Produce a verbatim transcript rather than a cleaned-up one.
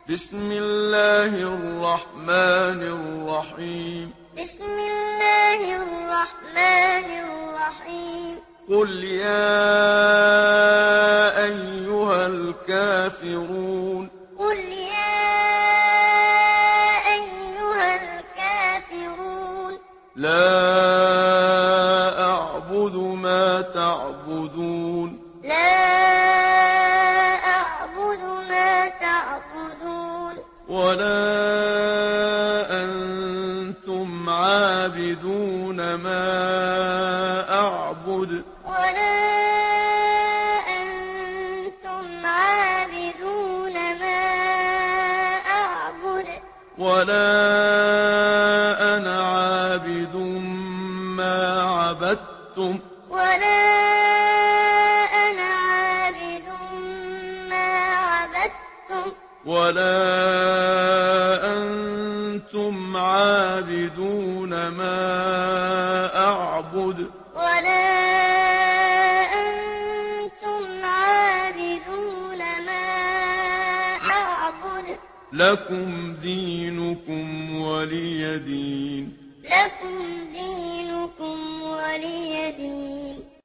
بسم الله الرحمن الرحيم بسم الله الرحمن الرحيم قل يا أيها الكافرون قل يا أيها الكافرون لا أعبد ما تعبدون لا أعبد ما تعبدون ولا أنتم عابدون ما أعبد ولا أنتم عابدون ما أعبد ولا أنا عابد ما عبدتم ولا أنا عابد ما عبدتم ولا أنتم عابدون ما أعبد ولا أنتم عابدون ما أعبد لكم دينكم ولي دين لكم